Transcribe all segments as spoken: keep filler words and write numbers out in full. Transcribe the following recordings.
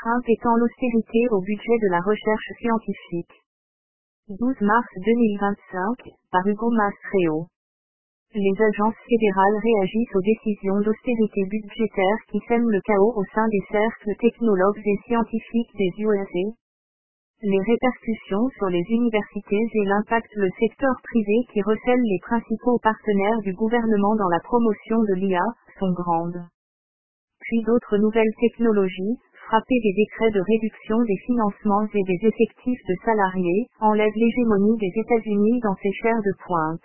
Trump étend l'austérité au budget de la recherche scientifique. douze mars deux mille vingt-cinq, par Hugo Mastreo. Les agences fédérales réagissent aux décisions d'austérité budgétaire qui sèment le chaos au sein des cercles technologues et scientifiques des U S A. Les répercussions sur les universités et l'impact le secteur privé qui recèle les principaux partenaires du gouvernement dans la promotion de l'I A, sont grandes. Puis d'autres nouvelles technologies, frappées des décrets de réduction des financements et des effectifs de salariés, enlèvent l'hégémonie des États-Unis dans ces chaires de pointe.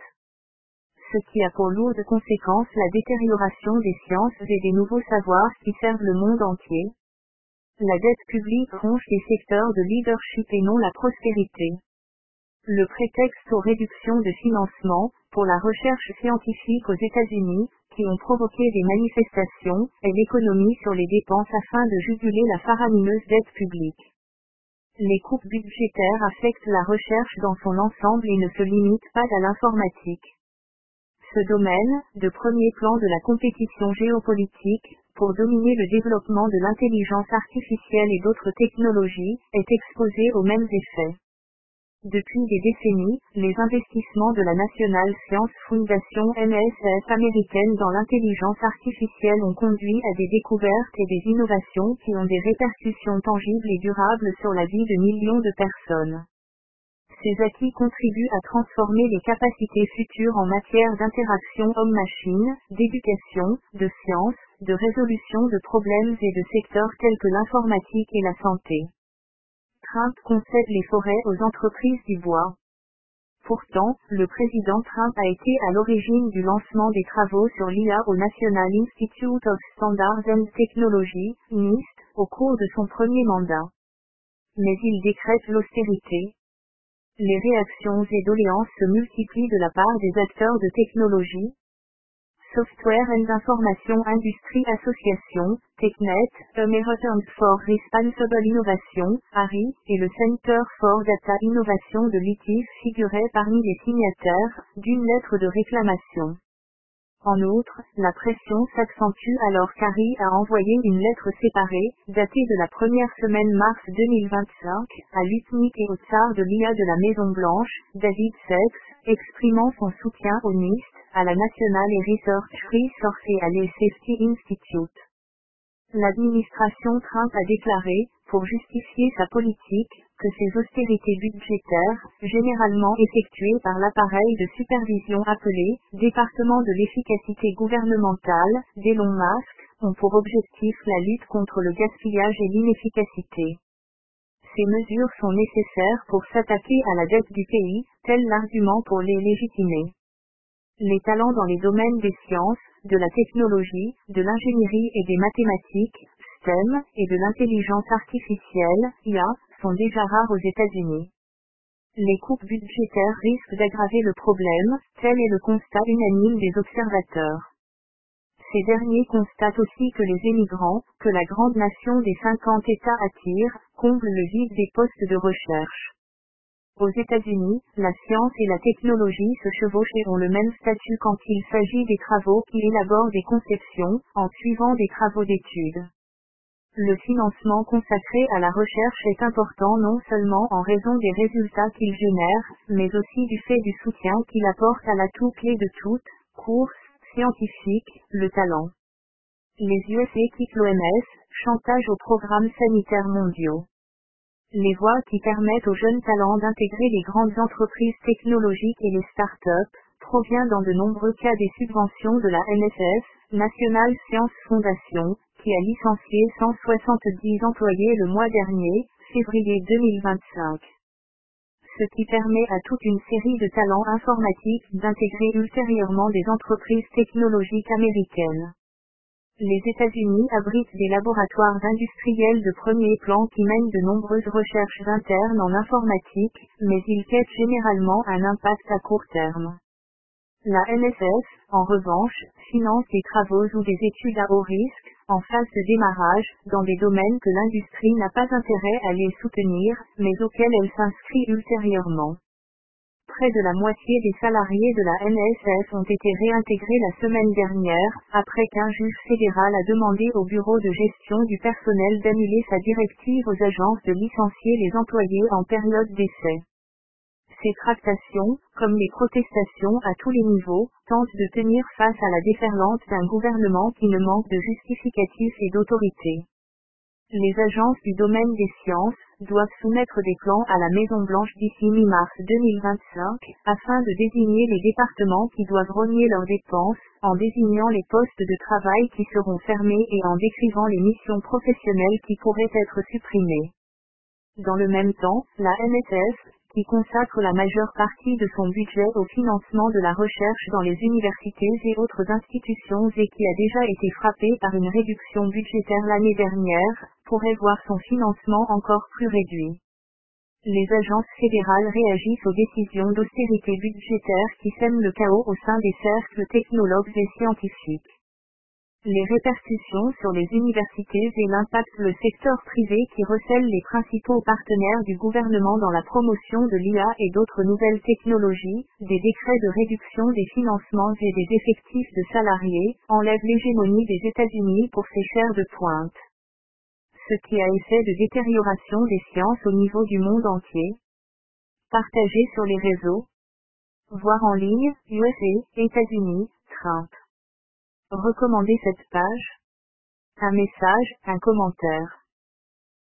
Ce qui a pour lourde conséquence la détérioration des sciences et des nouveaux savoirs qui servent le monde entier. La dette publique ronge les secteurs de leadership et non la prospérité. Le prétexte aux réductions de financement, pour la recherche scientifique aux États-Unis, qui ont provoqué des manifestations, est l'économie sur les dépenses afin de juguler la faramineuse dette publique. Les coupes budgétaires affectent la recherche dans son ensemble et ne se limitent pas à l'informatique. Ce domaine, de premier plan de la compétition géopolitique, pour dominer le développement de l'intelligence artificielle et d'autres technologies, est exposé aux mêmes effets. Depuis des décennies, les investissements de la National Science Foundation N S F américaine dans l'intelligence artificielle ont conduit à des découvertes et des innovations qui ont des répercussions tangibles et durables sur la vie de millions de personnes. Ces acquis contribuent à transformer les capacités futures en matière d'interaction homme-machine, d'éducation, de science, de résolution de problèmes et de secteurs tels que l'informatique et la santé. Trump concède les forêts aux entreprises du bois. Pourtant, le président Trump a été à l'origine du lancement des travaux sur l'I A au National Institute of Standards and Technology, NIST, au cours de son premier mandat. Mais il décrète l'austérité. Les réactions et doléances se multiplient de la part des acteurs de technologie. Software and Information Industry Association, TechNet, Americans for Responsible Innovation, A R I, et le Center for Data Innovation de l'I T I F figuraient parmi les signataires d'une lettre de réclamation. En outre, la pression s'accentue alors qu'A R I a envoyé une lettre séparée, datée de la première semaine mars deux mille vingt-cinq, à l'UTNIC et au tsar de l'I A de la Maison-Blanche, David Sachs, exprimant son soutien au NIST, à la National Research Resource et à l'E Safety Institute. L'administration Trump a déclaré, pour justifier sa politique, que ces austérités budgétaires, généralement effectuées par l'appareil de supervision appelé « Département de l'efficacité gouvernementale » d'Elon Musk, ont pour objectif la lutte contre le gaspillage et l'inefficacité. Ces mesures sont nécessaires pour s'attaquer à la dette du pays, tel l'argument pour les légitimer. Les talents dans les domaines des sciences, de la technologie, de l'ingénierie et des mathématiques, S T E M, et de l'intelligence artificielle, I A, sont déjà rares aux États-Unis. Les coupes budgétaires risquent d'aggraver le problème, tel est le constat unanime des observateurs. Ces derniers constatent aussi que les émigrants, que la grande nation des cinquante États attire, comblent le vide des postes de recherche. Aux États-Unis, la science et la technologie se chevauchent et ont le même statut quand il s'agit des travaux qui élaborent des conceptions, en suivant des travaux d'études. Le financement consacré à la recherche est important non seulement en raison des résultats qu'il génère, mais aussi du fait du soutien qu'il apporte à l'atout clé de toute course scientifique, le talent. Les U S A quittent l'O M S, chantage aux programmes sanitaires mondiaux. Les voies qui permettent aux jeunes talents d'intégrer les grandes entreprises technologiques et les start-up, provient dans de nombreux cas des subventions de la N S F, National Science Foundation, qui a licencié cent soixante-dix employés le mois dernier, février deux mille vingt-cinq. Ce qui permet à toute une série de talents informatiques d'intégrer ultérieurement des entreprises technologiques américaines. Les États-Unis abritent des laboratoires industriels de premier plan qui mènent de nombreuses recherches internes en informatique, mais ils quittent généralement un impact à court terme. La N S F, en revanche, finance des travaux ou des études à haut risque, en phase de démarrage, dans des domaines que l'industrie n'a pas intérêt à les soutenir, mais auxquels elle s'inscrit ultérieurement. près de la moitié des salariés de la N S S ont été réintégrés la semaine dernière, après qu'un juge fédéral a demandé au Bureau de gestion du personnel d'annuler sa directive aux agences de licencier les employés en période d'essai. Ces tractations, comme les protestations à tous les niveaux, tentent de tenir face à la déferlante d'un gouvernement qui ne manque de justificatifs et d'autorité. Les agences du domaine des sciences doivent soumettre des plans à la Maison-Blanche d'ici mi-mars deux mille vingt-cinq, afin de désigner les départements qui doivent rogner leurs dépenses, en désignant les postes de travail qui seront fermés et en décrivant les missions professionnelles qui pourraient être supprimées. Dans le même temps, la N S S, qui consacre la majeure partie de son budget au financement de la recherche dans les universités et autres institutions et qui a déjà été frappée par une réduction budgétaire l'année dernière, pourrait voir son financement encore plus réduit. Les agences fédérales réagissent aux décisions d'austérité budgétaire qui sèment le chaos au sein des cercles technologues et scientifiques. Les répercussions sur les universités et l'impact le secteur privé qui recèle les principaux partenaires du gouvernement dans la promotion de l'I A et d'autres nouvelles technologies, des décrets de réduction des financements et des effectifs de salariés, enlèvent l'hégémonie des États-Unis pour ces chaires de pointe. Ce qui a effet de détérioration des sciences au niveau du monde entier. Partagé sur les réseaux. Voir en ligne, U S A, États-Unis, Trump. Recommandez cette page. Un message, un commentaire.